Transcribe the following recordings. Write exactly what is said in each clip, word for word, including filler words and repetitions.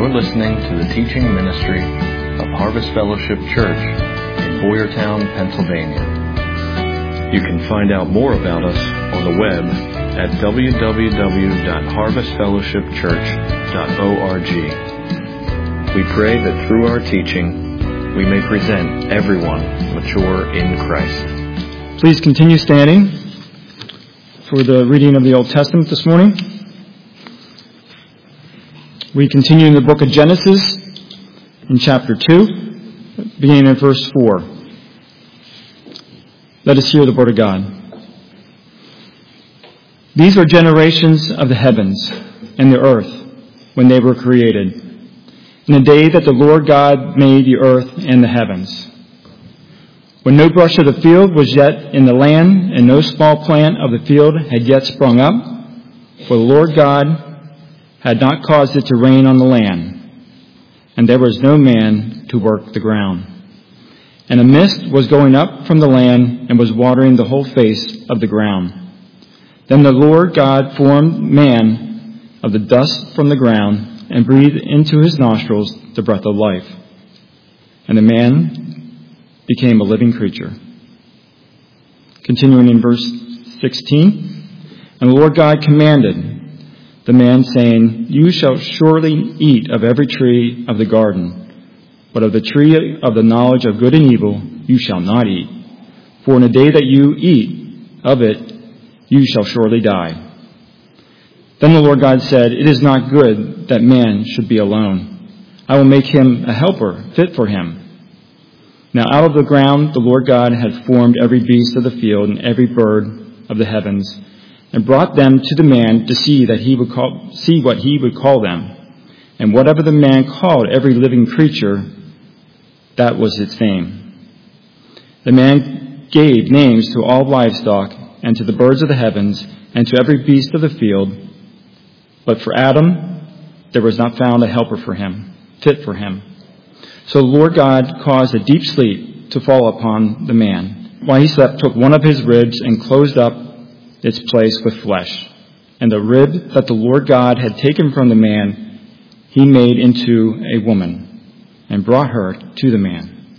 You're listening to the teaching ministry of Harvest Fellowship Church in Boyertown, Pennsylvania. You can find out more about us on the web at w w w dot harvest fellowship church dot org. We pray that through our teaching, we may present everyone mature in Christ. Please continue standing for the reading of the Old Testament this morning. We continue in the book of Genesis in chapter two, beginning in verse four. Let us hear the word of God. These are generations of the heavens and the earth when they were created, in the day that the Lord God made the earth and the heavens. When no brush of the field was yet in the land, and no small plant of the field had yet sprung up, for the Lord God had not caused it to rain on the land, and there was no man to work the ground. And a mist was going up from the land and was watering the whole face of the ground. Then the Lord God formed man of the dust from the ground and breathed into his nostrils the breath of life. And the man became a living creature. Continuing in verse sixteen, and the Lord God commanded the man, saying, You shall surely eat of every tree of the garden, but of the tree of the knowledge of good and evil you shall not eat. For in the day that you eat of it, you shall surely die. Then the Lord God said, It is not good that man should be alone. I will make him a helper fit for him. Now out of the ground the Lord God had formed every beast of the field and every bird of the heavens, and brought them to the man to see that he would call, see what he would call them. And whatever the man called every living creature, that was its name. The man gave names to all livestock, and to the birds of the heavens, and to every beast of the field. But for Adam, there was not found a helper for him, fit for him. So the Lord God caused a deep sleep to fall upon the man. While he slept, took one of his ribs and closed up its place with flesh. And the rib that the Lord God had taken from the man, he made into a woman, and brought her to the man.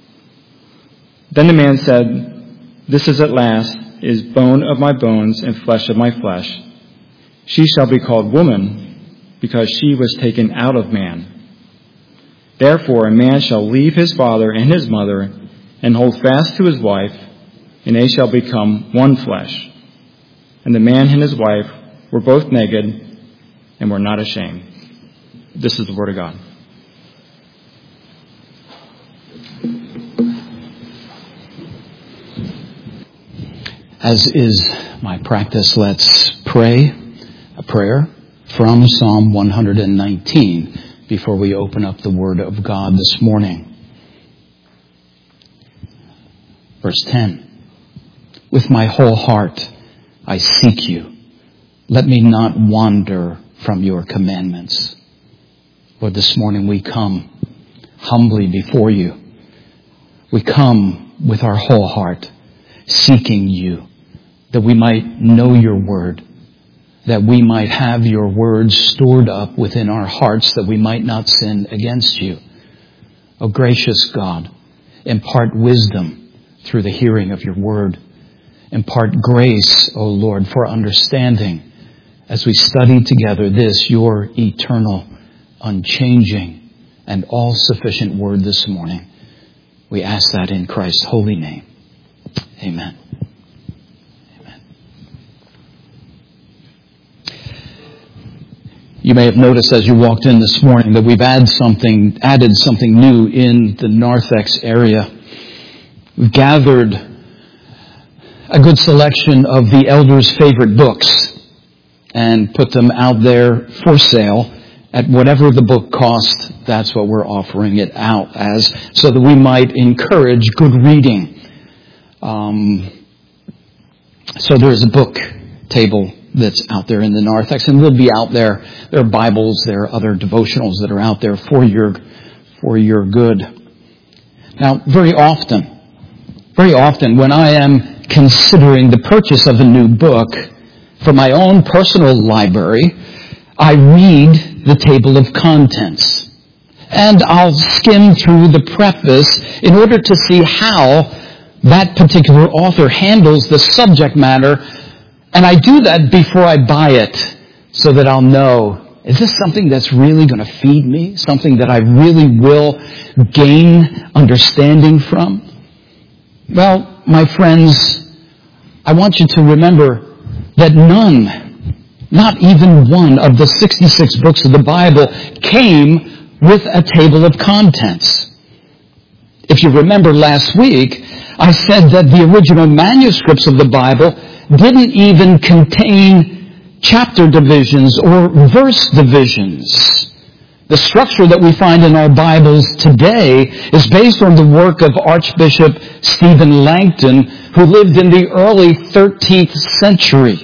Then the man said, This is at last is bone of my bones and flesh of my flesh. She shall be called woman, because she was taken out of man. Therefore a man shall leave his father and his mother, and hold fast to his wife, and they shall become one flesh. And the man and his wife were both naked and were not ashamed. This is the word of God. As is my practice, let's pray a prayer from Psalm one hundred nineteen before we open up the Word of God this morning. Verse ten. With my whole heart I seek you. Let me not wander from your commandments. Lord, this morning we come humbly before you. We come with our whole heart, seeking you, that we might know your word, that we might have your words stored up within our hearts, that we might not sin against you. O gracious God, impart wisdom through the hearing of your word. Impart grace, O Lord, for understanding as we study together this, your eternal, unchanging, and all-sufficient word this morning. We ask that in Christ's holy name. Amen. Amen. You may have noticed as you walked in this morning that we've added something, added something new in the Narthex area. We've gathered a good selection of the elders' favorite books and put them out there for sale at whatever the book cost. That's what we're offering it out as, so that we might encourage good reading. Um, so there's a book table that's out there in the narthex, and we'll be out there. There are Bibles, there are other devotionals that are out there for your for your good. Now, very often, very often when I am considering the purchase of a new book for my own personal library, I read the table of contents. And I'll skim through the preface in order to see how that particular author handles the subject matter. And I do that before I buy it so that I'll know, is this something that's really going to feed me? Something that I really will gain understanding from? Well, my friends, I want you to remember that none, not even one of the sixty-six books of the Bible came with a table of contents. If you remember last week, I said that the original manuscripts of the Bible didn't even contain chapter divisions or verse divisions. The structure that we find in our Bibles today is based on the work of Archbishop Stephen Langton, who lived in the early thirteenth century.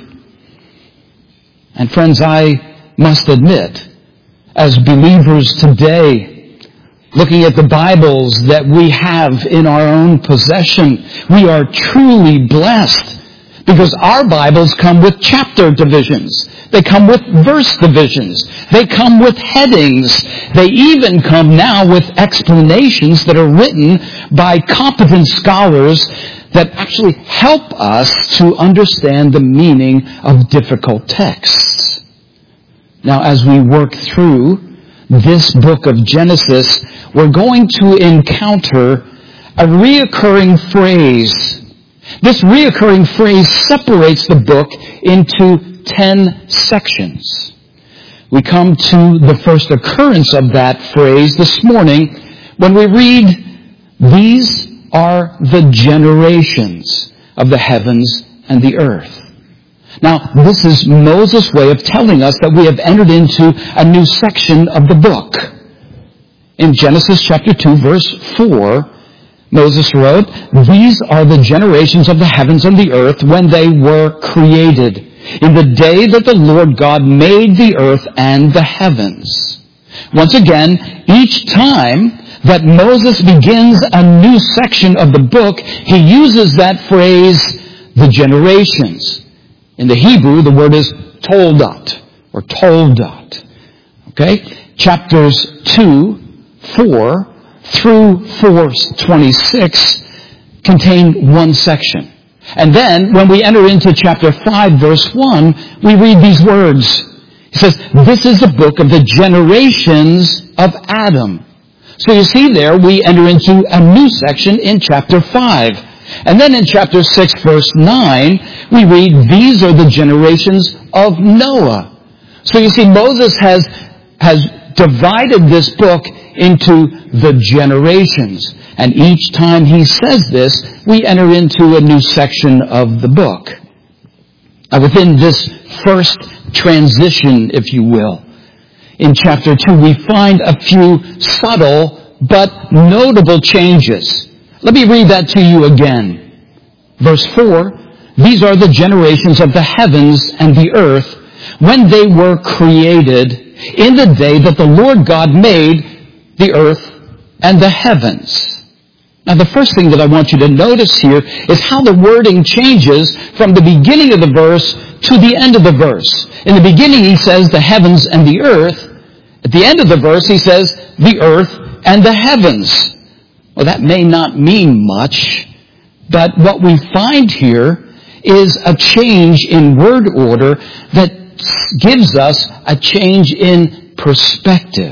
And friends, I must admit, as believers today, looking at the Bibles that we have in our own possession, we are truly blessed because our Bibles come with chapter divisions. They come with verse divisions. They come with headings. They even come now with explanations that are written by competent scholars that actually help us to understand the meaning of difficult texts. Now, as we work through this book of Genesis, we're going to encounter a reoccurring phrase. This reoccurring phrase separates the book into ten sections. We come to the first occurrence of that phrase this morning when we read, "These are the generations of the heavens and the earth." Now, this is Moses' way of telling us that we have entered into a new section of the book. In Genesis chapter two, verse four, Moses wrote, "These are the generations of the heavens and the earth when they were created, in the day that the Lord God made the earth and the heavens." Once again, each time that Moses begins a new section of the book, he uses that phrase, the generations. In the Hebrew, the word is toldot, or toldot. Okay? Chapters two, four, through four twenty-six contain one section. And then, when we enter into chapter five, verse one, we read these words. It says, "This is the book of the generations of Adam." So you see there, we enter into a new section in chapter five. And then in chapter six, verse nine, we read, "These are the generations of Noah." So you see, Moses has, has divided this book into the generations. And each time he says this, we enter into a new section of the book. Now, within this first transition, if you will, in chapter two, we find a few subtle but notable changes. Let me read that to you again. Verse four, "These are the generations of the heavens and the earth when they were created in the day that the Lord God made the earth and the heavens." Now, the first thing that I want you to notice here is how the wording changes from the beginning of the verse to the end of the verse. In the beginning, he says the heavens and the earth. At the end of the verse, he says the earth and the heavens. Well, that may not mean much, but what we find here is a change in word order that gives us a change in perspective.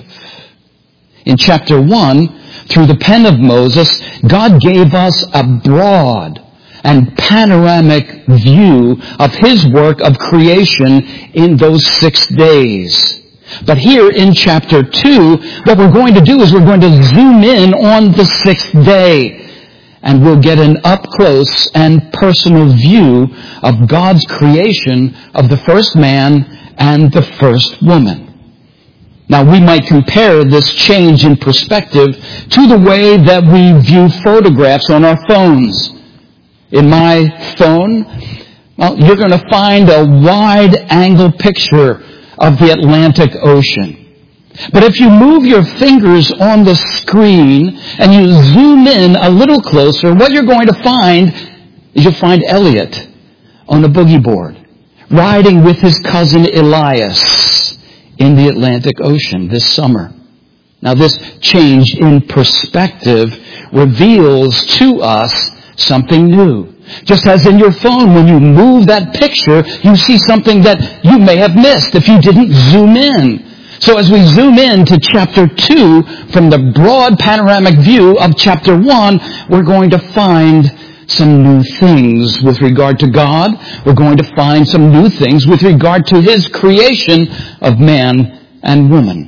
In chapter one, through the pen of Moses, God gave us a broad and panoramic view of His work of creation in those six days. But here in chapter two, what we're going to do is we're going to zoom in on the sixth day. And we'll get an up-close and personal view of God's creation of the first man and the first woman. Now, we might compare this change in perspective to the way that we view photographs on our phones. In my phone, well, you're going to find a wide-angle picture of the Atlantic Ocean. But if you move your fingers on the screen and you zoom in a little closer, what you're going to find is you'll find Elliot on a boogie board, riding with his cousin Elias in the Atlantic Ocean this summer. Now, this change in perspective reveals to us something new. Just as in your phone, when you move that picture, you see something that you may have missed if you didn't zoom in. So as we zoom in to chapter two, from the broad panoramic view of chapter one, we're going to find some new things with regard to God. We're going to find some new things with regard to His creation of man and woman.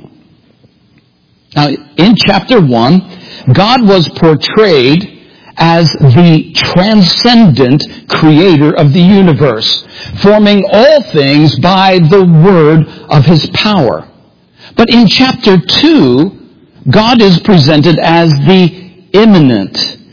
Now, in chapter one, God was portrayed as the transcendent creator of the universe, forming all things by the word of His power. But in chapter two, God is presented as the immanent,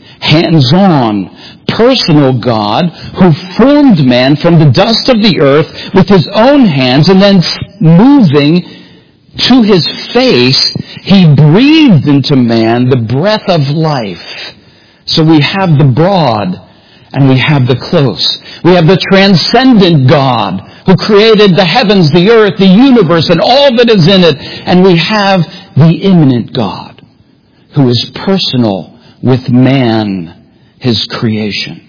hands-on, personal God who formed man from the dust of the earth with His own hands, and then moving to His face, He breathed into man the breath of life. So we have the broad and we have the close. We have the transcendent God who created the heavens, the earth, the universe, and all that is in it. And we have the immanent God who is personal with man, His creation.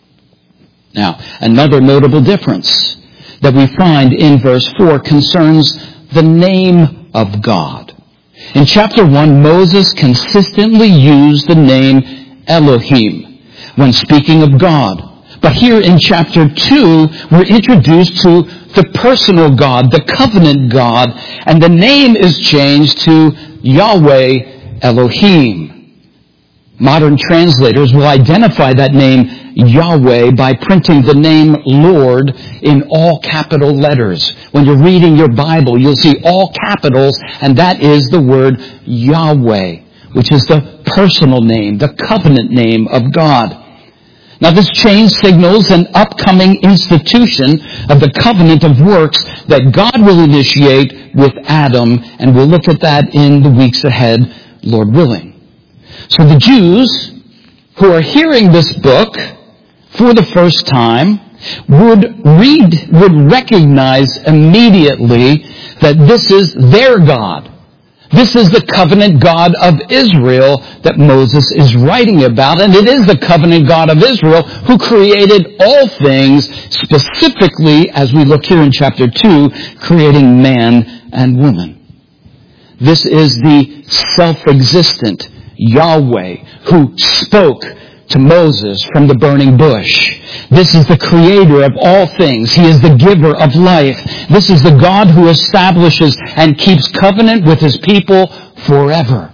Now, another notable difference that we find in verse four concerns the name of God. In chapter one, Moses consistently used the name Elohim when speaking of God. But here in chapter two, we're introduced to the personal God, the covenant God, and the name is changed to Yahweh Elohim. Modern translators will identify that name Yahweh by printing the name Lord in all capital letters. When you're reading your Bible, you'll see all capitals, and that is the word Yahweh, which is the personal name, the covenant name of God. Now, this change signals an upcoming institution of the covenant of works that God will initiate with Adam, and we'll look at that in the weeks ahead, Lord willing. So the Jews who are hearing this book for the first time would read, would recognize immediately that this is their God. This is the covenant God of Israel that Moses is writing about, and it is the covenant God of Israel who created all things, specifically, as we look here in chapter two, creating man and woman. This is the self-existent Yahweh who spoke to Moses from the burning bush. This is the creator of all things. He is the giver of life. This is the God who establishes and keeps covenant with His people forever.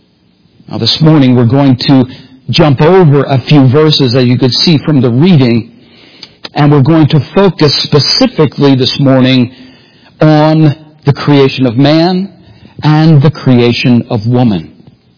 Now this morning we're going to jump over a few verses that you could see from the reading, and we're going to focus specifically this morning on the creation of man and the creation of woman.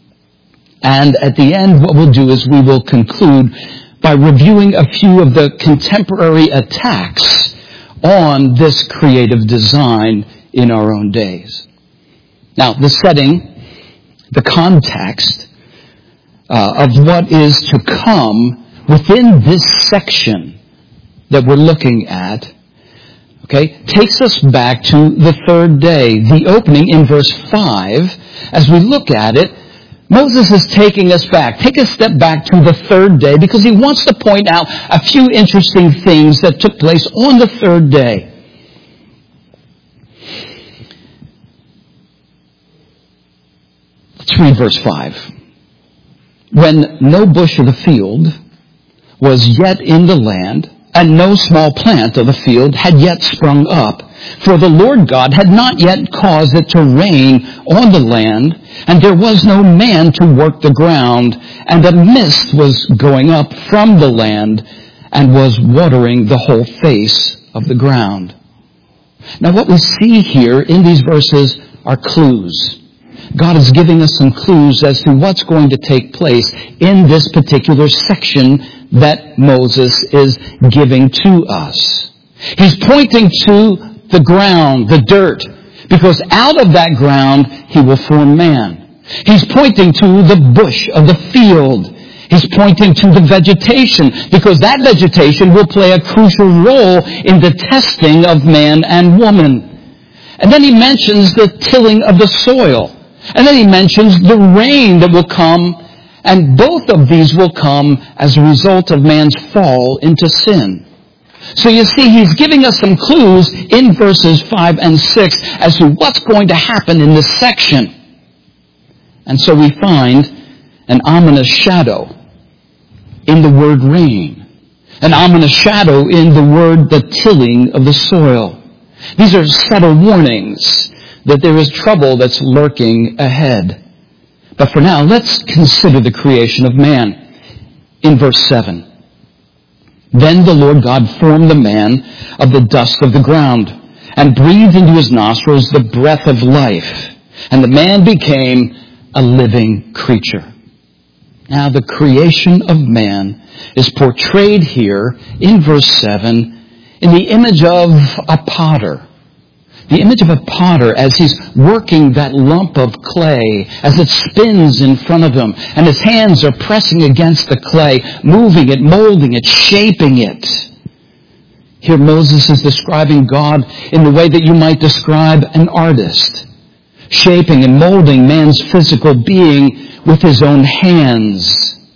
And at the end, what we'll do is we will conclude by reviewing a few of the contemporary attacks on this creative design in our own days. Now, the setting, the context uh, of what is to come within this section that we're looking at, okay, takes us back to the third day. The opening in verse five, as we look at it, Moses is taking us back. Take a step back to the third day because he wants to point out a few interesting things that took place on the third day. Let's read verse five. When no bush of the field was yet in the land, and no small plant of the field had yet sprung up, for the Lord God had not yet caused it to rain on the land, and there was no man to work the ground, and a mist was going up from the land, and was watering the whole face of the ground. Now what we see here in these verses are clues. God is giving us some clues as to what's going to take place in this particular section that Moses is giving to us. He's pointing to the ground, the dirt, because out of that ground he will form man. He's pointing to the bush of the field. He's pointing to the vegetation, because that vegetation will play a crucial role in the testing of man and woman. And then he mentions the tilling of the soil. And then he mentions the rain that will come. And both of these will come as a result of man's fall into sin. So you see, he's giving us some clues in verses five and six as to what's going to happen in this section. And so we find an ominous shadow in the word rain. An ominous shadow in the word the tilling of the soil. These are subtle warnings that there is trouble that's lurking ahead. But for now, let's consider the creation of man in verse seven. Then the Lord God formed the man of the dust of the ground and breathed into his nostrils the breath of life. And the man became a living creature. Now the creation of man is portrayed here in verse seven in the image of a potter. The image of a potter as he's working that lump of clay as it spins in front of him. And his hands are pressing against the clay, moving it, molding it, shaping it. Here Moses is describing God in the way that you might describe an artist. Shaping and molding man's physical being with his own hands.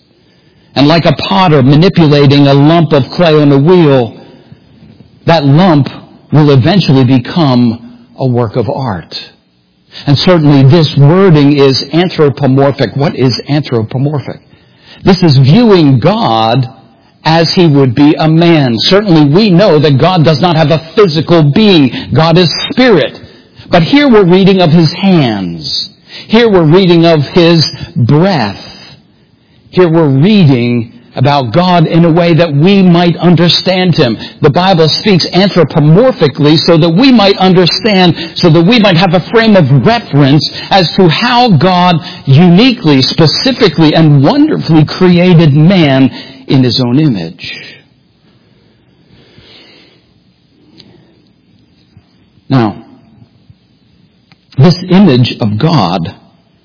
And like a potter manipulating a lump of clay on a wheel, that lump will eventually become a work of art. And certainly this wording is anthropomorphic. What is anthropomorphic? This is viewing God as he would be a man. Certainly we know that God does not have a physical being. God is spirit. But here we're reading of his hands. Here we're reading of his breath. Here we're reading about God in a way that we might understand him. The Bible speaks anthropomorphically so that we might understand, so that we might have a frame of reference as to how God uniquely, specifically, and wonderfully created man in his own image. Now, this image of God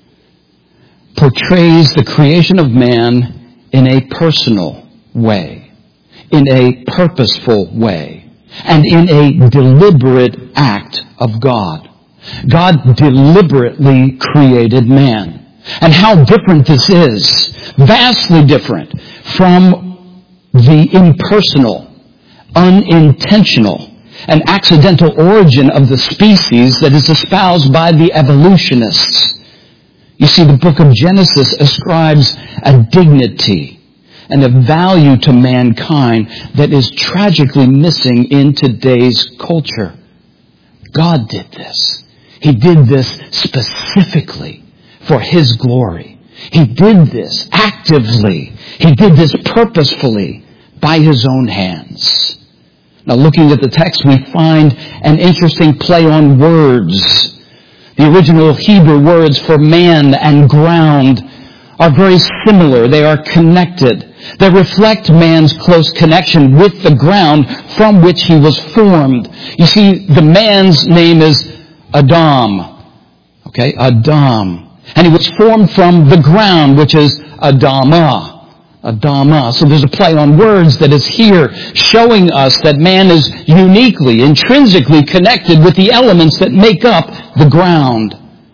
portrays the creation of man in a personal way, in a purposeful way, and in a deliberate act of God. God deliberately created man. And how different this is, vastly different from the impersonal, unintentional, and accidental origin of the species that is espoused by the evolutionists. You see, the book of Genesis ascribes a dignity and a value to mankind that is tragically missing in today's culture. God did this. He did this specifically for his glory. He did this actively. He did this purposefully by his own hands. Now, looking at the text, we find an interesting play on words. The original Hebrew words for man and ground are very similar. They are connected. They reflect man's close connection with the ground from which he was formed. You see, the man's name is Adam. Okay, Adam. And he was formed from the ground, which is Adamah. Adamah. So there's a play on words that is here showing us that man is uniquely, intrinsically connected with the elements that make up the ground.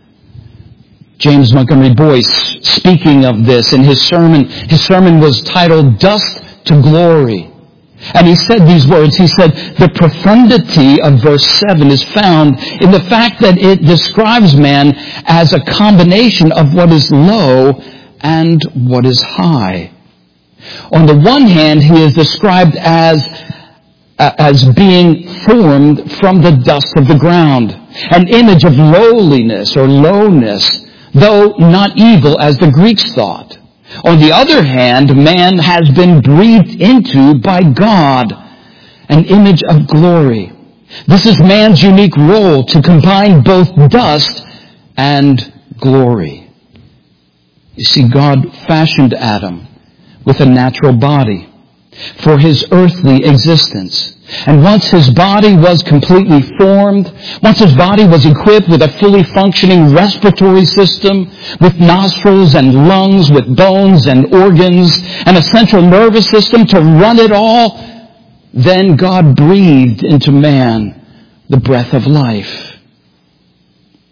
James Montgomery Boyce, speaking of this in his sermon, his sermon was titled Dust to Glory. And he said these words, he said, the profundity of verse seven is found in the fact that it describes man as a combination of what is low and what is high. On the one hand, he is described as, uh, as being formed from the dust of the ground, an image of lowliness or lowness, though not evil as the Greeks thought. On the other hand, man has been breathed into by God, an image of glory. This is man's unique role to combine both dust and glory. You see, God fashioned Adam with a natural body for his earthly existence. And once his body was completely formed, once his body was equipped with a fully functioning respiratory system, with nostrils and lungs, with bones and organs, and a central nervous system to run it all, then God breathed into man the breath of life.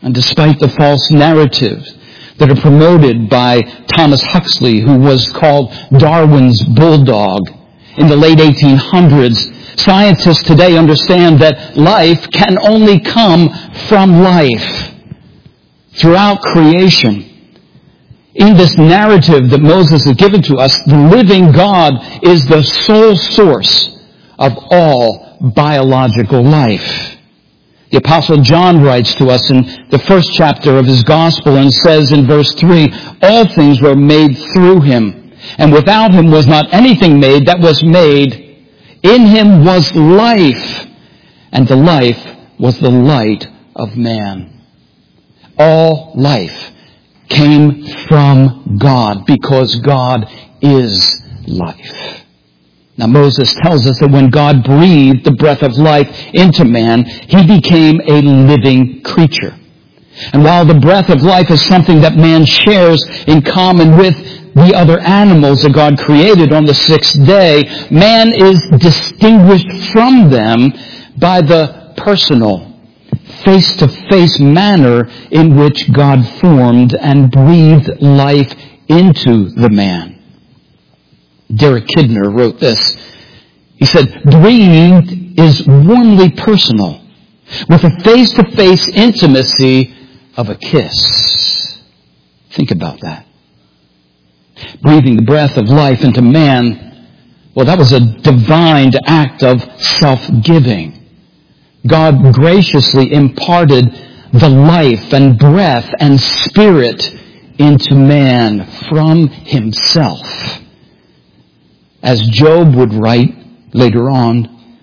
And despite the false narratives that are promoted by Thomas Huxley, who was called Darwin's bulldog in the late eighteen hundreds, scientists today understand that life can only come from life. Throughout creation, in this narrative that Moses has given to us, the living God is the sole source of all biological life. The Apostle John writes to us in the first chapter of his Gospel and says in verse three, all things were made through him, and without him was not anything made that was made. In him was life, and the life was the light of man. All life came from God because God is life. Now Moses tells us that when God breathed the breath of life into man, he became a living creature. And while the breath of life is something that man shares in common with the other animals that God created on the sixth day, man is distinguished from them by the personal, face-to-face manner in which God formed and breathed life into the man. Derek Kidner wrote this. He said, breathed is warmly personal, with a face-to-face intimacy of a kiss. Think about that. Breathing the breath of life into man, well, that was a divine act of self-giving. God graciously imparted the life and breath and spirit into man from himself. As Job would write later on,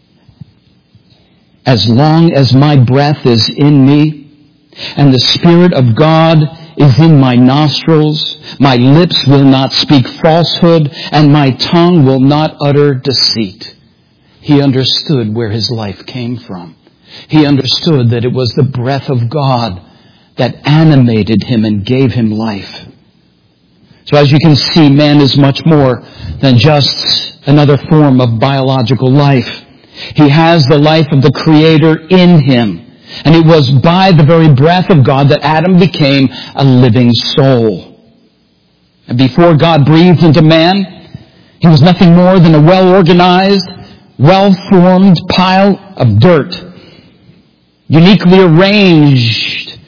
as long as my breath is in me and the Spirit of God is in my nostrils, my lips will not speak falsehood and my tongue will not utter deceit. He understood where his life came from. He understood that it was the breath of God that animated him and gave him life. So as you can see, man is much more than just another form of biological life. He has the life of the Creator in him. And it was by the very breath of God that Adam became a living soul. And before God breathed into man, he was nothing more than a well-organized, well-formed pile of dirt, uniquely arranged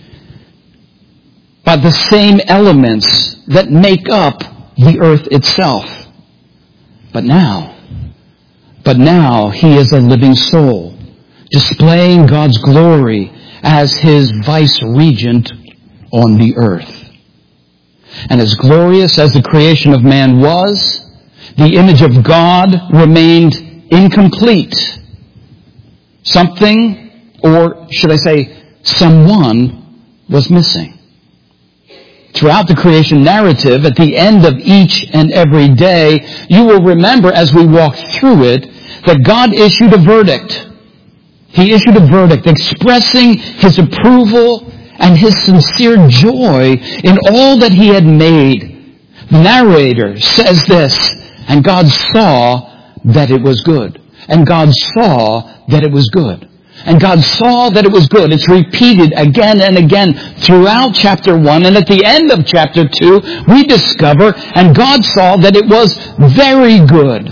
by the same elements that make up the earth itself. But now, but now he is a living soul, displaying God's glory as his vice-regent on the earth. And as glorious as the creation of man was, the image of God remained incomplete. Something, or should I say, someone was missing. Throughout the creation narrative, at the end of each and every day, you will remember as we walk through it that God issued a verdict. He issued a verdict expressing his approval and his sincere joy in all that he had made. The narrator says this, and God saw that it was good. And God saw that it was good. And God saw that it was good. It's repeated again and again throughout chapter one. And at the end of chapter two, we discover, and God saw that it was very good.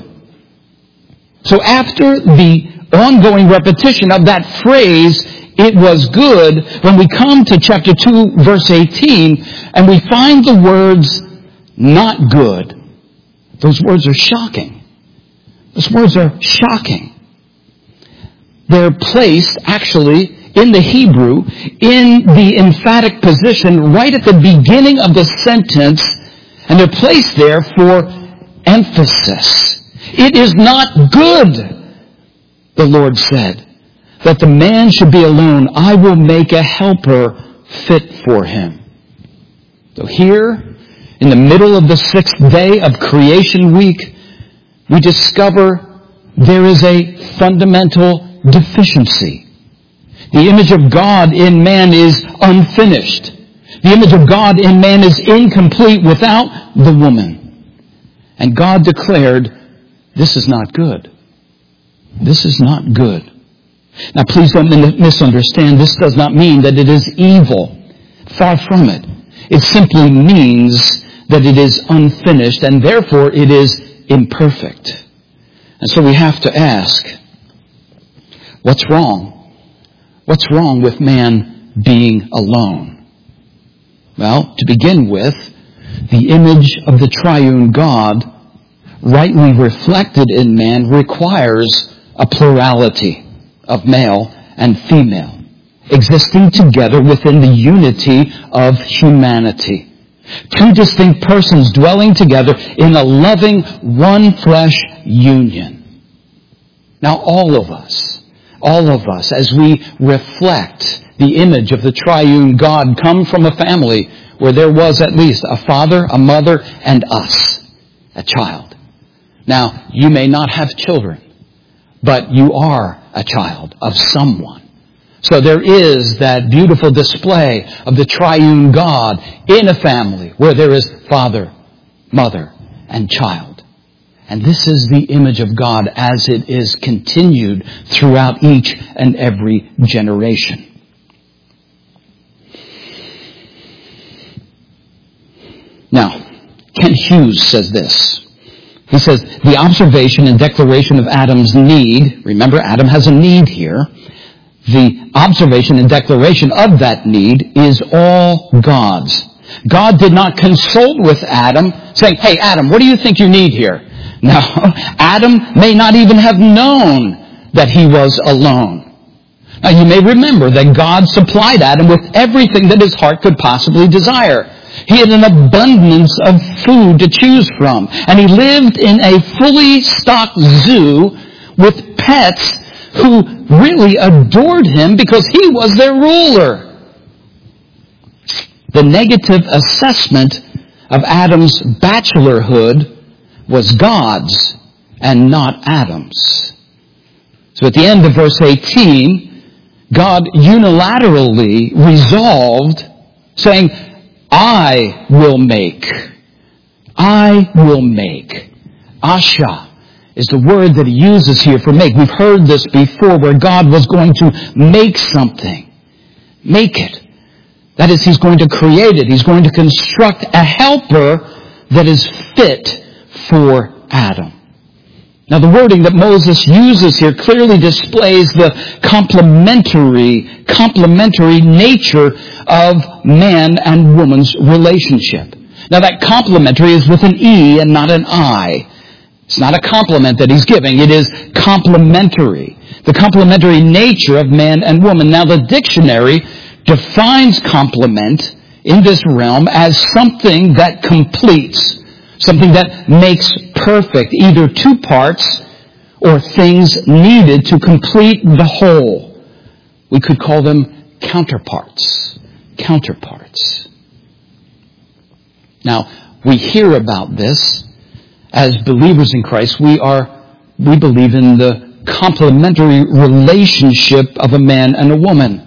So after the ongoing repetition of that phrase, it was good, when we come to chapter two, verse eighteen, and we find the words, not good, those words are shocking. Those words are shocking. They're placed, actually, in the Hebrew, in the emphatic position right at the beginning of the sentence, and they're placed there for emphasis. It is not good, the Lord said, that the man should be alone. I will make a helper fit for him. So here, in the middle of the sixth day of creation week, we discover there is a fundamental deficiency. The image of God in man is unfinished. The image of God in man is incomplete without the woman. And God declared, this is not good. This is not good. Now, please don't misunderstand. This does not mean that it is evil. Far from it. It simply means that it is unfinished and therefore it is imperfect. And so we have to ask, what's wrong? What's wrong with man being alone? Well, to begin with, the image of the triune God, rightly reflected in man, requires a plurality of male and female, existing together within the unity of humanity. Two distinct persons dwelling together in a loving one flesh union. Now all of us, all of us, as we reflect the image of the triune God, come from a family where there was at least a father, a mother, and us, a child. Now, you may not have children, but you are a child of someone. So there is that beautiful display of the triune God in a family where there is father, mother, and child. And this is the image of God as it is continued throughout each and every generation. Now, Kent Hughes says this. He says, the observation and declaration of Adam's need, remember Adam has a need here, the observation and declaration of that need is all God's. God did not consult with Adam saying, hey Adam, what do you think you need here? No, Adam may not even have known that he was alone. Now you may remember that God supplied Adam with everything that his heart could possibly desire. He had an abundance of food to choose from. And he lived in a fully stocked zoo with pets who really adored him because he was their ruler. The negative assessment of Adam's bachelorhood was God's and not Adam's. So at the end of verse eighteen, God unilaterally resolved, saying, I will make. I will make. Asha is the word that he uses here for make. We've heard this before where God was going to make something. Make it. That is, he's going to create it. He's going to construct a helper that is fit for Adam. Now the wording that Moses uses here clearly displays the complementary, complementary nature of man and woman's relationship. Now that complementary is with an E and not an I. It's not a compliment that he's giving. It is complementary. The complementary nature of man and woman. Now the dictionary defines complement in this realm as something that completes. Something that makes perfect, either two parts or things needed to complete the whole. We could call them counterparts. Counterparts. Now, we hear about this as believers in Christ. We are, we believe in the complementary relationship of a man and a woman.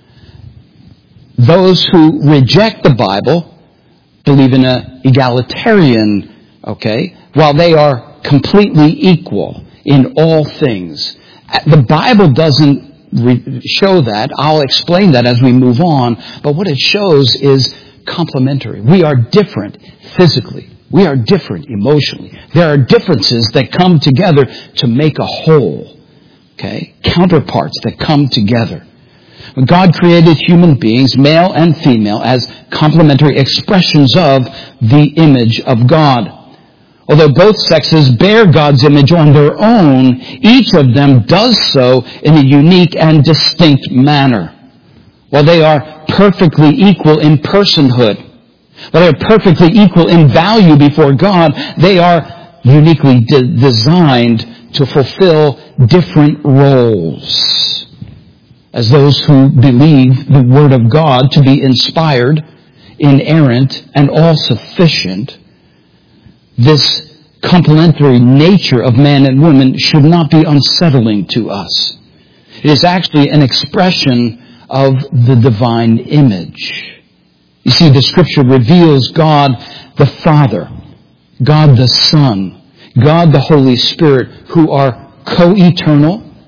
Those who reject the Bible believe in an egalitarian, okay, while they are completely equal in all things. The Bible doesn't re- show that. I'll explain that as we move on. But what it shows is complementary. We are different physically. We are different emotionally. There are differences that come together to make a whole, okay, counterparts that come together. When God created human beings, male and female, as complementary expressions of the image of God. Although both sexes bear God's image on their own, each of them does so in a unique and distinct manner. While they are perfectly equal in personhood, while they are perfectly equal in value before God, they are uniquely de- designed to fulfill different roles. As those who believe the Word of God to be inspired, inerrant, and all-sufficient, this complementary nature of man and woman should not be unsettling to us. It is actually an expression of the divine image. You see, the Scripture reveals God the Father, God the Son, God the Holy Spirit, who are co-eternal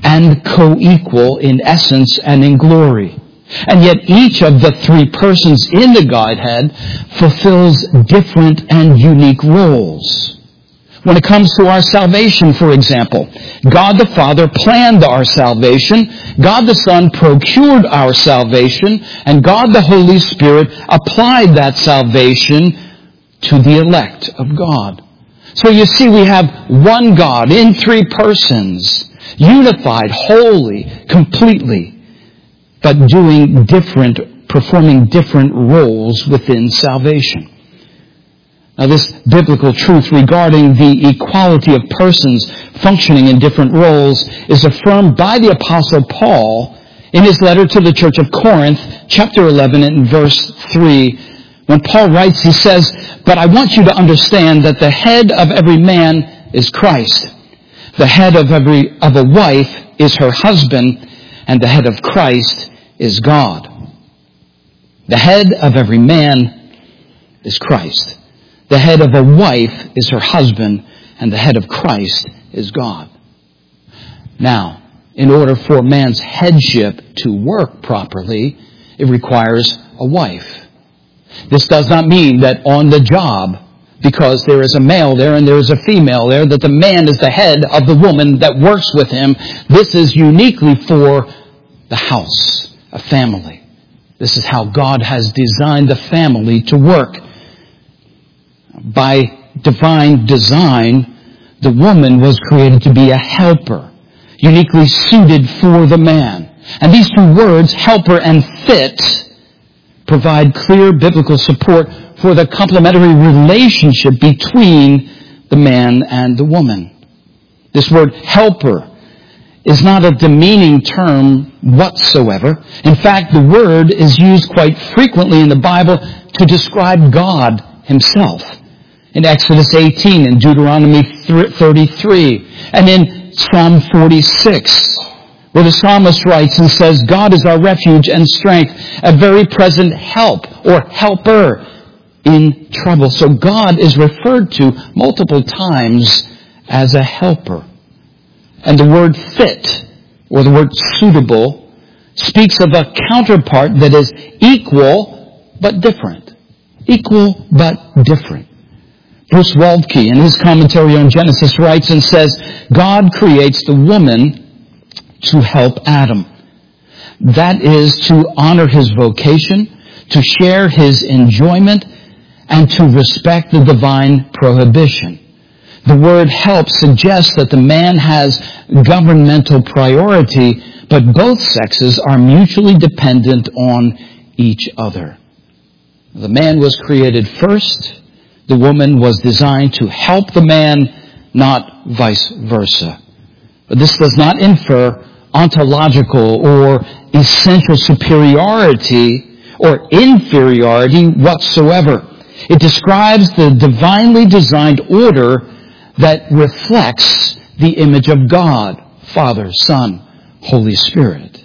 and co-equal in essence and in glory. And yet each of the three persons in the Godhead fulfills different and unique roles. When it comes to our salvation, for example, God the Father planned our salvation, God the Son procured our salvation, and God the Holy Spirit applied that salvation to the elect of God. So you see, we have one God in three persons, unified, holy, completely, but doing different, performing different roles within salvation. Now, this biblical truth regarding the equality of persons functioning in different roles is affirmed by the Apostle Paul in his letter to the church of Corinth, chapter eleven and verse three. When Paul writes, he says, "But I want you to understand that the head of every man is Christ. The head of every of a wife is her husband, and the head of Christ is God." The head of every man is Christ. The head of a wife is her husband, and the head of Christ is God. Now, in order for man's headship to work properly, it requires a wife. This does not mean that on the job, because there is a male there and there is a female there, that the man is the head of the woman that works with him. This is uniquely for the house, a family. This is how God has designed the family to work. By divine design, the woman was created to be a helper, uniquely suited for the man. And these two words, helper and fit, provide clear biblical support for the complementary relationship between the man and the woman. This word helper is not a demeaning term whatsoever. In fact, the word is used quite frequently in the Bible to describe God himself. In Exodus eighteen, in Deuteronomy thirty-three, and in Psalm forty-six, where the psalmist writes and says, "God is our refuge and strength, a very present help," or helper, in trouble. So God is referred to multiple times as a helper. And the word fit, or the word suitable, speaks of a counterpart that is equal but different. Equal but different. Bruce Waltke, in his commentary on Genesis, writes and says, God creates the woman to help Adam. That is to honor his vocation, to share his enjoyment, and to respect the divine prohibition. The word help suggests that the man has governmental priority, but both sexes are mutually dependent on each other. The man was created first. The woman was designed to help the man, not vice versa. But this does not infer ontological or essential superiority or inferiority whatsoever. It describes the divinely designed order that reflects the image of God, Father, Son, Holy Spirit.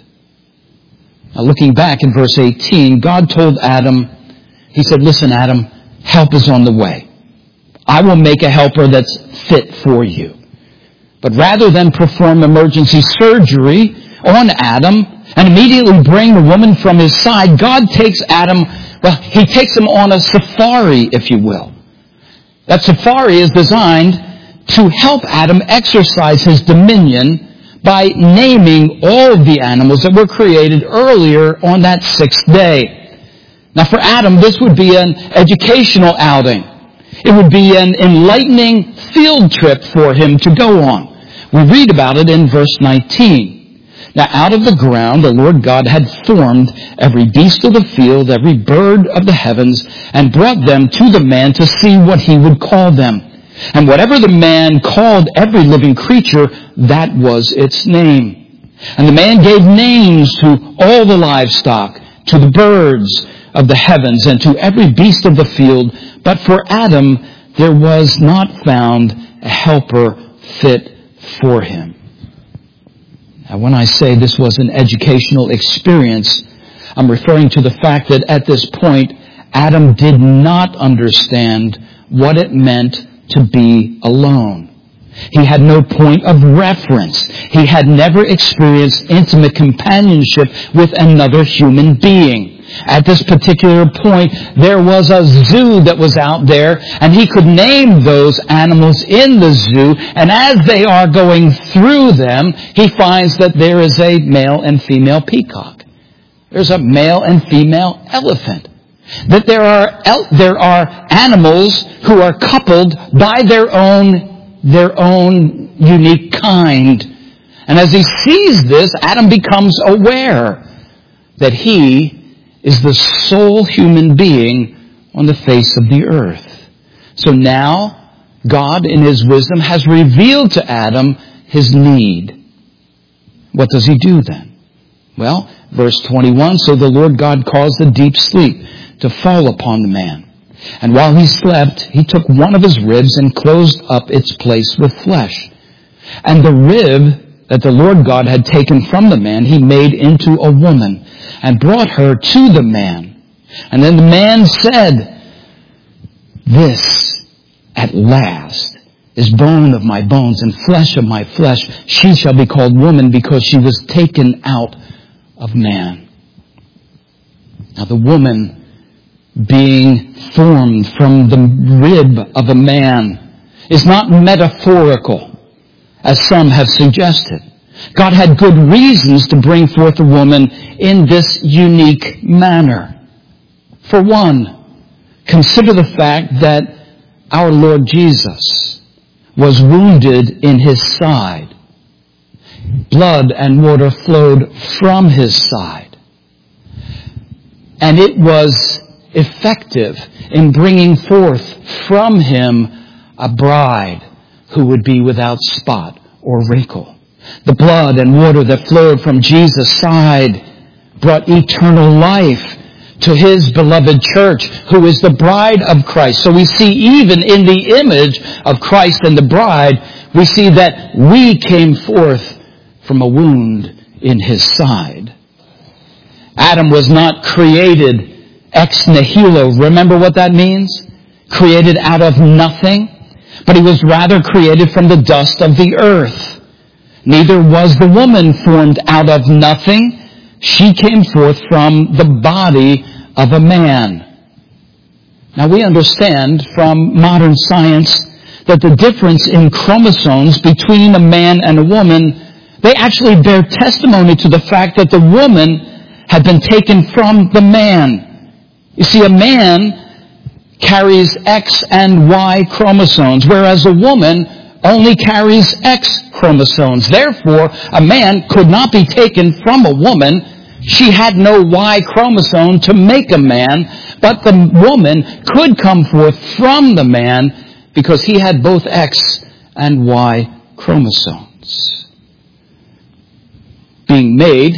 Now, looking back in verse eighteen, God told Adam, he said, "Listen, Adam, help is on the way. I will make a helper that's fit for you." But rather than perform emergency surgery on Adam and immediately bring the woman from his side, God takes Adam, well, he takes him on a safari, if you will. That safari is designed to help Adam exercise his dominion by naming all of the animals that were created earlier on that sixth day. Now for Adam, this would be an educational outing. It would be an enlightening field trip for him to go on. We read about it in verse nineteen. Now out of the ground the Lord God had formed every beast of the field, every bird of the heavens, and brought them to the man to see what he would call them. And whatever the man called every living creature, that was its name. And the man gave names to all the livestock, to the birds of the heavens, and to every beast of the field. But for Adam there was not found a helper fit for him. Now when I say this was an educational experience, I'm referring to the fact that at this point Adam did not understand what it meant to be alone. He had no point of reference. He had never experienced intimate companionship with another human being. At this particular point, there was a zoo that was out there, and he could name those animals in the zoo, and as they are going through them, he finds that there is a male and female peacock. There's a male and female elephant. That there are there are animals who are coupled by their own their own unique kind. And as he sees this, Adam becomes aware that he is the sole human being on the face of the earth. So now, God in His wisdom has revealed to Adam his need. What does he do then? Well, verse twenty-one, so the Lord God caused a deep sleep to fall upon the man. And while he slept, he took one of his ribs and closed up its place with flesh. And the rib that the Lord God had taken from the man, he made into a woman and brought her to the man. And then the man said, this at last is bone of my bones and flesh of my flesh. She shall be called woman because she was taken out of man. Now the woman, being formed from the rib of a man, is not metaphorical, as some have suggested. God had good reasons to bring forth a woman in this unique manner. For one, consider the fact that our Lord Jesus was wounded in His side. Blood and water flowed from His side. And it was effective in bringing forth from Him a bride who would be without spot or wrinkle. The blood and water that flowed from Jesus' side brought eternal life to His beloved church, who is the bride of Christ. So we see even in the image of Christ and the bride, we see that we came forth from a wound in His side. Adam was not created ex nihilo. Remember what that means? Created out of nothing. But he was rather created from the dust of the earth. Neither was the woman formed out of nothing. She came forth from the body of a man. Now we understand from modern science that the difference in chromosomes between a man and a woman, they actually bear testimony to the fact that the woman had been taken from the man. You see, a man carries X and Y chromosomes, whereas a woman only carries X chromosomes. Therefore, a man could not be taken from a woman. She had no Y chromosome to make a man, but the woman could come forth from the man because he had both X and Y chromosomes. Being made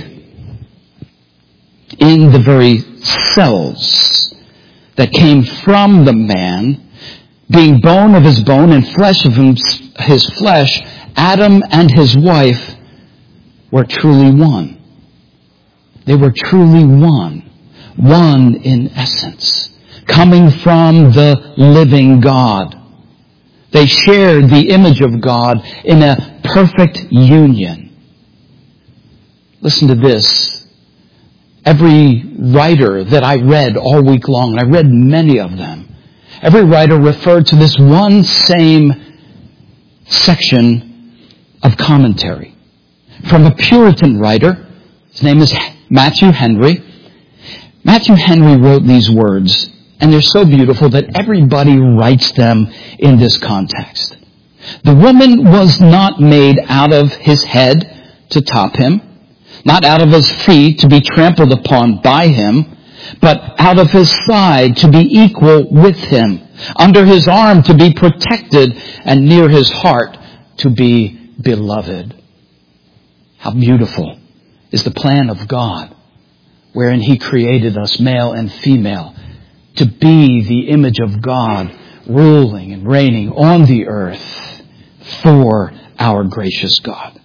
in the very cells that came from the man, being bone of his bone and flesh of his flesh, Adam and his wife were truly one. They were truly one. One in essence. Coming from the living God. They shared the image of God in a perfect union. Listen to this. Every writer that I read all week long, and I read many of them, every writer referred to this one same section of commentary. From a Puritan writer, his name is Matthew Henry. Matthew Henry wrote these words, and they're so beautiful that everybody writes them in this context. The woman was not made out of his head to top him, not out of his feet to be trampled upon by him, but out of his side to be equal with him, under his arm to be protected, and near his heart to be beloved. How beautiful is the plan of God, wherein He created us male and female to be the image of God, ruling and reigning on the earth for our gracious God.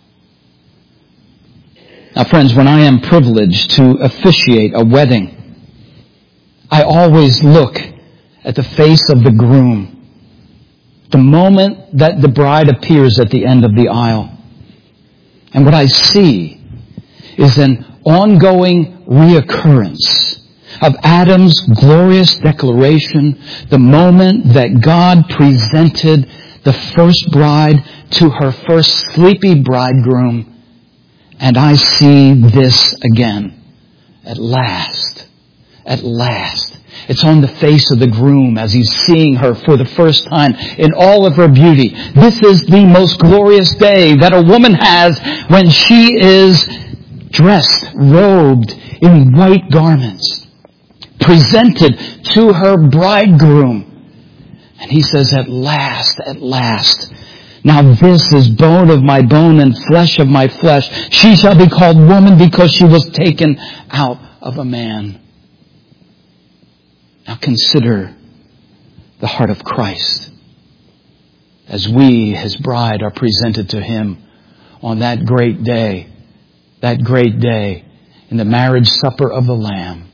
Now, friends, when I am privileged to officiate a wedding, I always look at the face of the groom The moment that the bride appears at the end of the aisle. And what I see is an ongoing reoccurrence of Adam's glorious declaration, the moment that God presented the first bride to her first sleepy bridegroom. And I see this again. At last. At last. It's on the face of the groom as he's seeing her for the first time in all of her beauty. This is the most glorious day that a woman has when she is dressed, robed in white garments, presented to her bridegroom. And he says, at last, at last. Now this is bone of my bone and flesh of my flesh. She shall be called woman because she was taken out of a man. Now consider the heart of Christ as we, His bride, are presented to Him on that great day, that great day in the marriage supper of the Lamb.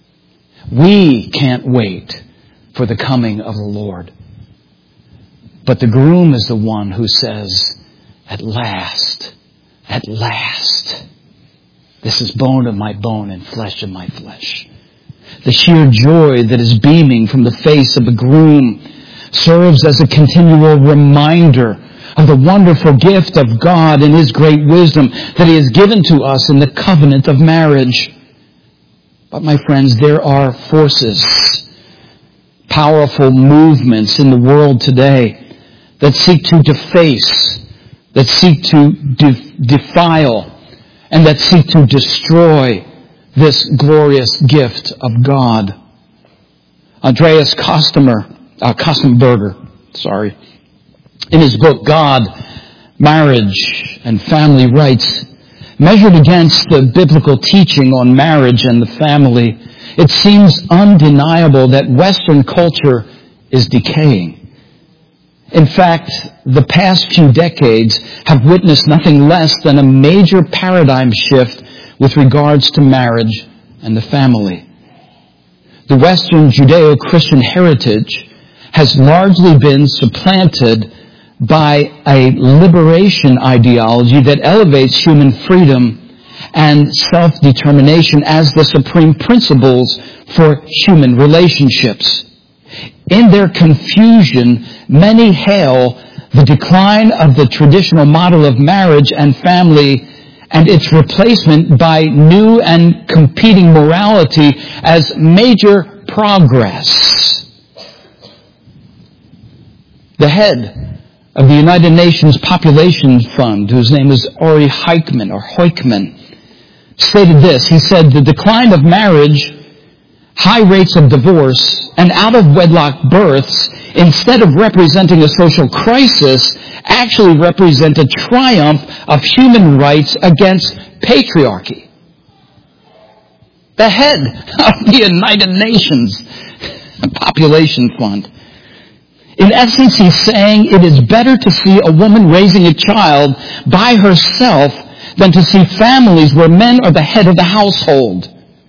We can't wait for the coming of the Lord. But the groom is the one who says, at last, at last, this is bone of my bone and flesh of my flesh. The sheer joy that is beaming from the face of the groom serves as a continual reminder of the wonderful gift of God and His great wisdom that He has given to us in the covenant of marriage. But my friends, there are forces, powerful movements in the world today that seek to deface, that seek to de- defile, and that seek to destroy this glorious gift of God. Andreas Kostenberger, uh, Kostenberger, sorry, in his book God, Marriage and Family writes, measured against the biblical teaching on marriage and the family, it seems undeniable that Western culture is decaying. In fact, the past few decades have witnessed nothing less than a major paradigm shift with regards to marriage and the family. The Western Judeo-Christian heritage has largely been supplanted by a liberation ideology that elevates human freedom and self-determination as the supreme principles for human relationships. In their confusion, many hail the decline of the traditional model of marriage and family and its replacement by new and competing morality as major progress. The head of the United Nations Population Fund, whose name is Ori Heichman, or Heuchman, stated this. He said, the decline of marriage, high rates of divorce, and out-of-wedlock births, instead of representing a social crisis, actually represent a triumph of human rights against patriarchy. The head of the United Nations Population Fund. In essence, he's saying it is better to see a woman raising a child by herself than to see families where men are the head of the household.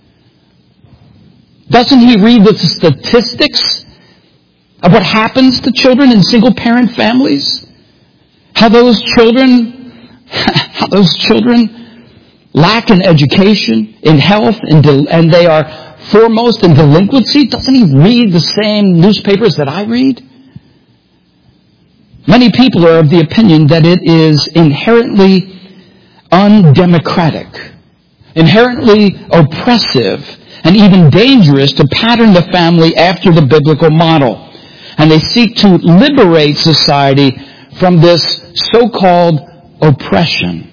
Doesn't he read the statistics of what happens to children in single-parent families? How those children, how those children lack in education, in health, in del- and they are foremost in delinquency? Doesn't he read the same newspapers that I read? Many people are of the opinion that it is inherently undemocratic, inherently oppressive, and even dangerous to pattern the family after the biblical model. And they seek to liberate society from this so-called oppression.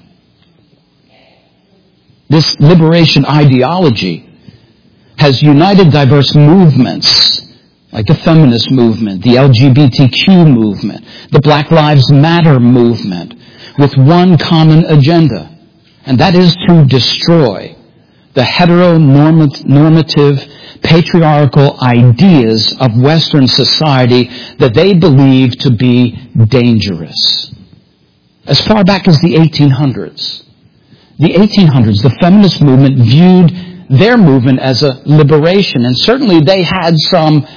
This liberation ideology has united diverse movements, like the feminist movement, the L G B T Q movement, the Black Lives Matter movement, with one common agenda, and that is to destroy the heteronormative, patriarchal ideas of Western society that they believe to be dangerous. As far back as the eighteen hundreds, the eighteen hundreds, the feminist movement viewed their movement as a liberation, and certainly they had some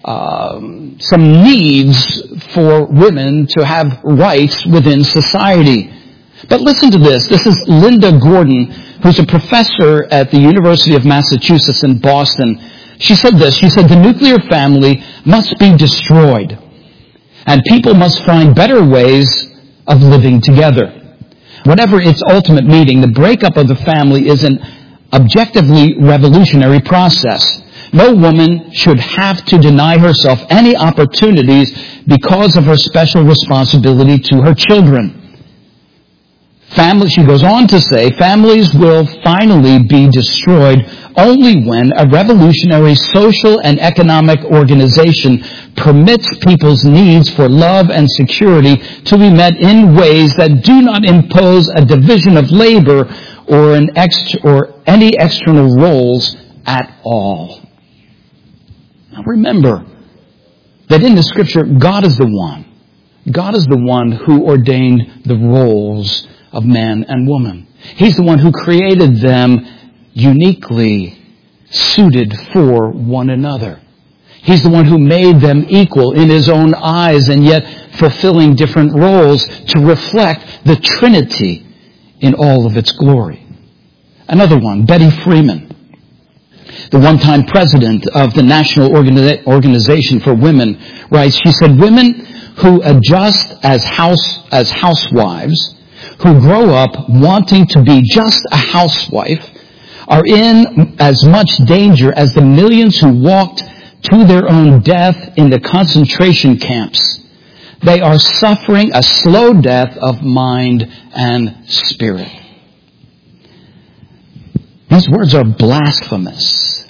um, some needs for women to have rights within society. But listen to this. This is Linda Gordon, who's a professor at the University of Massachusetts in Boston. She said this. She said, the nuclear family must be destroyed, and people must find better ways of living together. Whatever its ultimate meaning, the breakup of the family is an objectively revolutionary process. No woman should have to deny herself any opportunities because of her special responsibility to her children. Family, she goes on to say, families will finally be destroyed only when a revolutionary social and economic organization permits people's needs for love and security to be met in ways that do not impose a division of labor or an ext- or any external roles at all. Now remember that in the Scripture, God is the one. God is the one who ordained the roles of man and woman. He's the one who created them uniquely suited for one another. He's the one who made them equal in His own eyes and yet fulfilling different roles to reflect the Trinity in all of its glory. Another one, Betty Freeman, the one-time president of the National Organi- Organization for Women, writes, she said, women who adjust as house as housewives, who grow up wanting to be just a housewife, are in as much danger as the millions who walked to their own death in the concentration camps. They are suffering a slow death of mind and spirit. These words are blasphemous.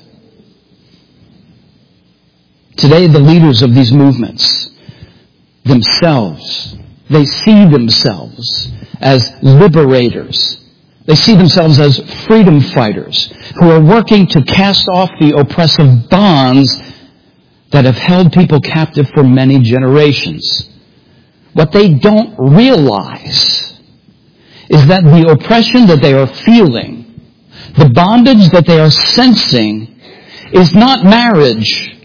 Today, the leaders of these movements themselves, they see themselves as liberators. They see themselves as freedom fighters who are working to cast off the oppressive bonds that have held people captive for many generations. What they don't realize is that the oppression that they are feeling, the bondage that they are sensing, is not marriage.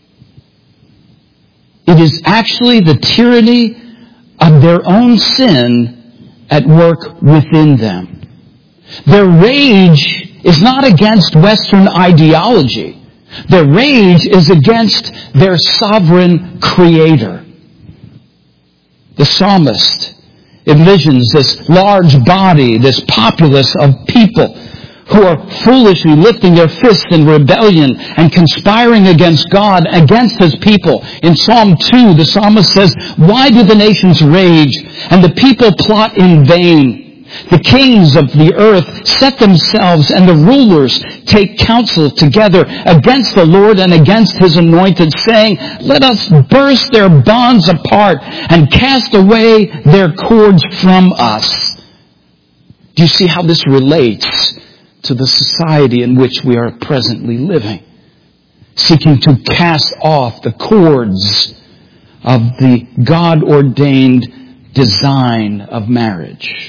It is actually the tyranny of their own sin at work within them. Their rage is not against Western ideology. Their rage is against their sovereign Creator. The psalmist envisions this large body, this populace of people who are foolishly lifting their fists in rebellion and conspiring against God, against His people. In Psalm two, the psalmist says, why do the nations rage and the people plot in vain? The kings of the earth set themselves, and the rulers take counsel together against the Lord and against His anointed, saying, let us burst their bonds apart and cast away their cords from us. Do you see how this relates to the society in which we are presently living? Seeking to cast off the cords of the God-ordained design of marriage.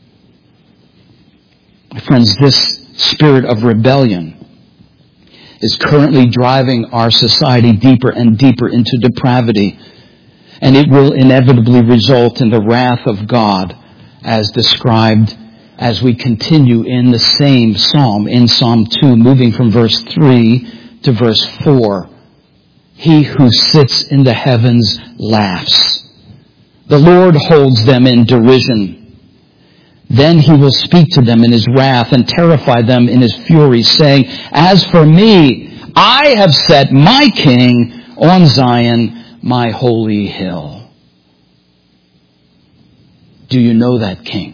My friends, this spirit of rebellion is currently driving our society deeper and deeper into depravity, and it will inevitably result in the wrath of God as described as we continue in the same psalm, in Psalm two, moving from verse three to verse four. He who sits in the heavens laughs. The Lord holds them in derision. Then He will speak to them in His wrath and terrify them in His fury, saying, as for me, I have set my King on Zion, my holy hill. Do you know that King?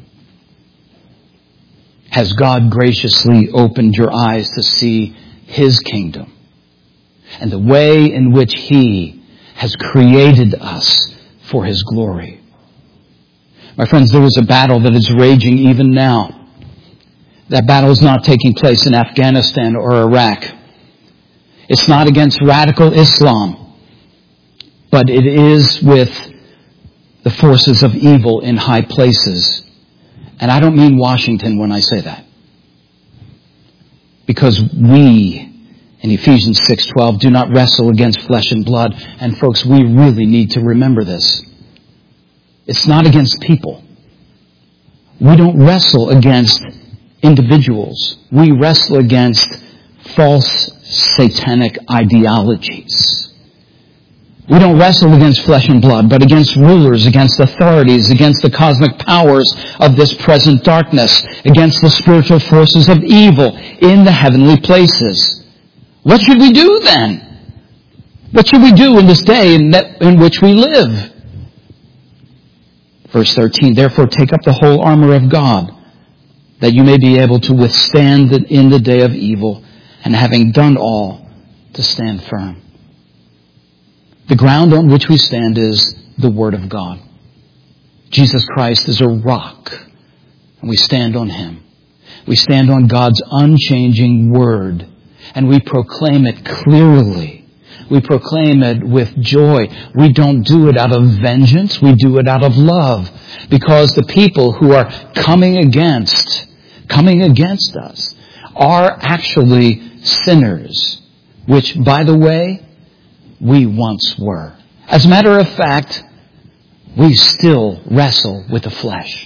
Has God graciously opened your eyes to see His kingdom and the way in which He has created us for His glory? My friends, there is a battle that is raging even now. That battle is not taking place in Afghanistan or Iraq. It's not against radical Islam, but it is with the forces of evil in high places. And I don't mean Washington when I say that. Because we In Ephesians six twelve, do not wrestle against flesh and blood. And folks, we really need to remember this. It's not against people. We don't wrestle against individuals. We wrestle against false satanic ideologies. We don't wrestle against flesh and blood, but against rulers, against authorities, against the cosmic powers of this present darkness, against the spiritual forces of evil in the heavenly places. What should we do then? What should we do in this day in, that, in which we live? Verse thirteen, therefore take up the whole armor of God, that you may be able to withstand in the day of evil, and having done all, to stand firm. The ground on which we stand is the Word of God. Jesus Christ is a rock, and we stand on Him. We stand on God's unchanging Word, and we proclaim it clearly. We proclaim it with joy. We don't do it out of vengeance. We do it out of love. Because the people who are coming against, coming against us are actually sinners, which, by the way, we once were. As a matter of fact, we still wrestle with the flesh.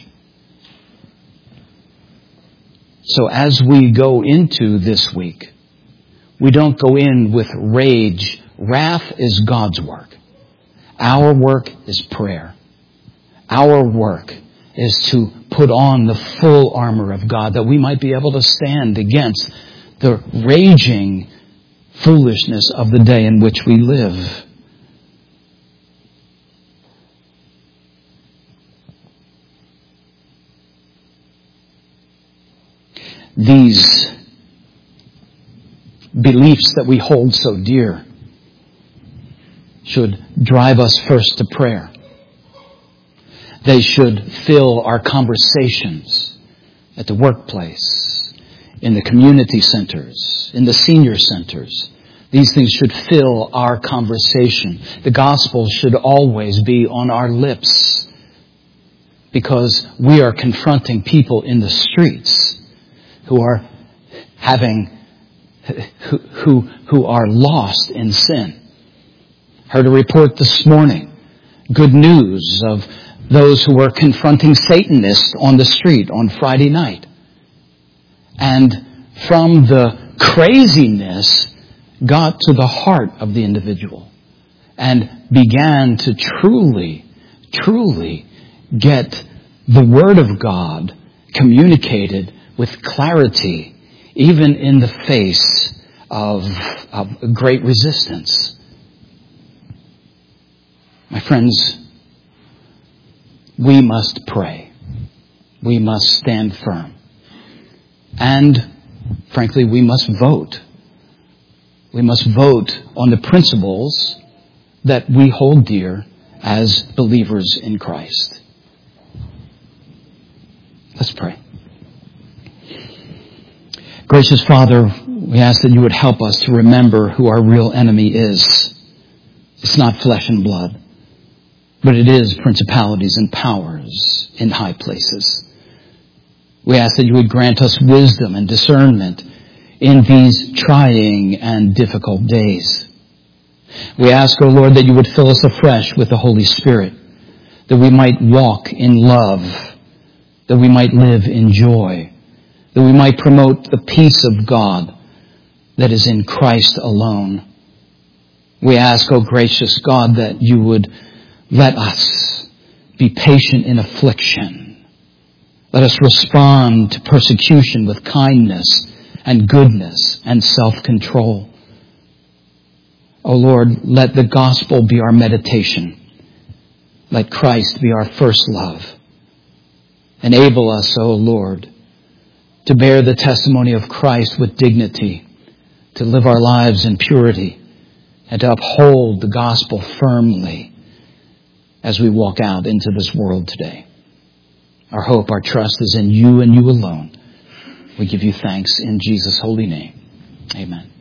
So as we go into this week, we don't go in with rage. Wrath is God's work. Our work is prayer. Our work is to put on the full armor of God, that we might be able to stand against the raging foolishness of the day in which we live. These beliefs that we hold so dear should drive us first to prayer. They should fill our conversations at the workplace, in the community centers, in the senior centers. These things should fill our conversation. The gospel should always be on our lips, because we are confronting people in the streets who are having Who, who, who are lost in sin. Heard a report this morning. Good news of those who were confronting Satanists on the street on Friday night. And from the craziness got to the heart of the individual and began to truly, truly get the Word of God communicated with clarity, even in the face of, of great resistance. My friends, we must pray. We must stand firm. And, frankly, we must vote. We must vote on the principles that we hold dear as believers in Christ. Let's pray. Gracious Father, we ask that you would help us to remember who our real enemy is. It's not flesh and blood, but it is principalities and powers in high places. We ask that you would grant us wisdom and discernment in these trying and difficult days. We ask, O Lord, that you would fill us afresh with the Holy Spirit, that we might walk in love, that we might live in joy, that we might promote the peace of God that is in Christ alone. We ask, O gracious God, that you would let us be patient in affliction. Let us respond to persecution with kindness and goodness and self-control. O Lord, let the gospel be our meditation. Let Christ be our first love. Enable us, O Lord, to bear the testimony of Christ with dignity, to live our lives in purity, and to uphold the gospel firmly as we walk out into this world today. Our hope, our trust is in you and you alone. We give you thanks in Jesus' holy name. Amen.